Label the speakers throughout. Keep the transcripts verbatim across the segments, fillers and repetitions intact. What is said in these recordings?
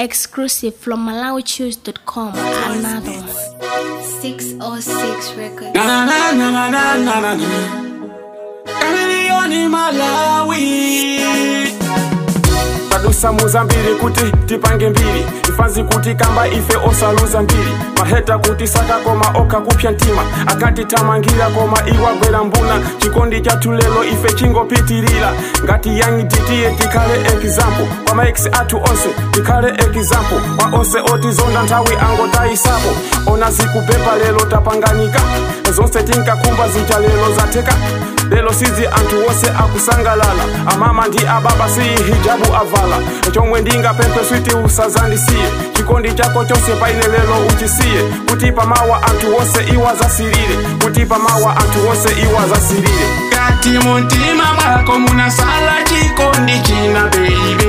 Speaker 1: Exclusive from Malawi Choose dot com. Another one.
Speaker 2: six oh six record.
Speaker 3: Na na na na na na na na. Kamilioni Malawi. Tadusa muzambili kuti tipange mbili. Ifanzi kuti kamba ife osaluza mbili. Maheta kuti saka koma oka kupya ntima. Akati tamangira koma iwa gwela mbuna. Chikondi cha tulelo ife chingo pitirila. Ngati yangi titiye tikale example. Kwa maiksi atu onse tikale example. Kwa onse oti zonda ntawi angotai sapo. Ona ziku pepa lelo tapanganika. Zonse tinka kumba zicha lelo zateka. Lelo sizi antu wose akusangalala. Amama ndi ababa si hijabu avala. Chomwe ndinga pepe switi usazandi siye. Chikondi chako chose paine lelo uchisiye. Kutipa mawa antu wose iwa zasirire. Kutipa mawa antu wose iwa zasirire. Kati muntima mwako munasala chikondi china baby.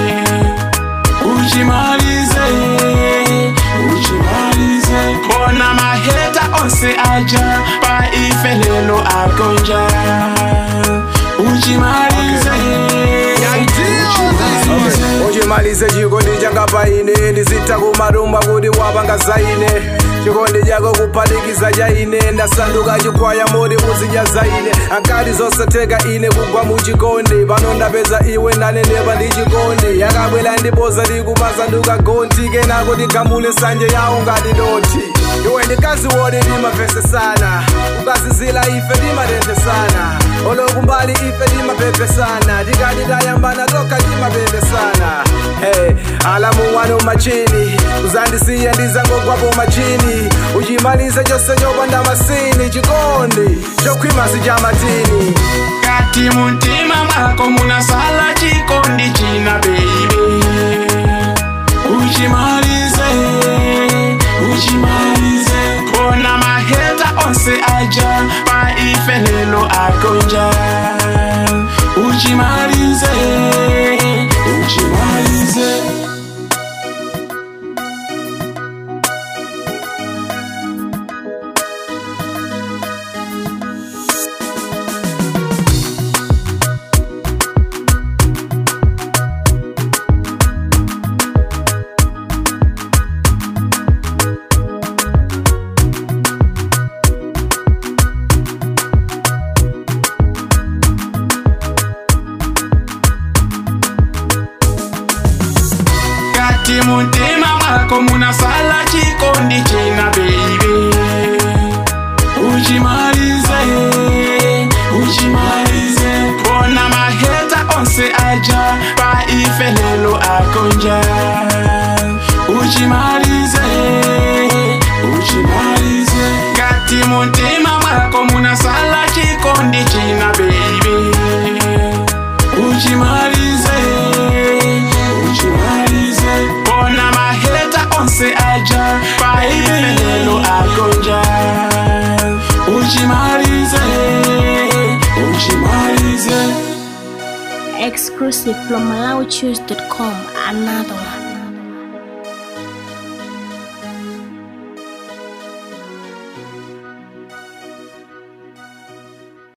Speaker 3: Uchimalize, uchimalize. Kona maheta onse aja pa ife lelo akonja. Uchimalize, uchimalize.
Speaker 4: Uchimalize chikondi changa paine. Ndizita kumarumba kuti wapanga zaine. Chikondi chako kupadikiza chaine. Ndasanduka chikwaya modi uzija zaine. Ankati zonse teka ine kugwa muchikondi. Pano ndapeza iwe ndanenepa ndi chikondi. Yakabwela ndipoza ndikumasanduka gonti. Kenako tigamule sanje yawo ngati doti. Iwe ndikazi wodi ndimapese sana. Ukazizila ife ndimatente sana. Olokumbali ife ndimapepe sana. Tikati tayambana toka ndimapepe sana. Hey, alamu wano machini. Uzandisiya ndizangogwapo machini. Uchimalize chose chopanda masini. Chikondi chokwimasi cha matini.
Speaker 3: Kati muntima mwako munasala chikondi china baby. Uchimalize, uchimalize. Kona maheta onse aja pa ife lelo akonja. Uchimalize, uchimalize. Kati muntima mwako munasala chikondi china baby. Uchimalize, uchimalize. Kona maheta onse aja pa ife lelo akonja. Uchimalize, uchimalize. Kati muntima mwako munasala chikondi china baby. Uchimalize, uchimalize. Kona maheta onse aja pa ife lelo akonja. Uchimalize, uchimalize.
Speaker 1: Exclusive from Malawi Choose dot com. Another one.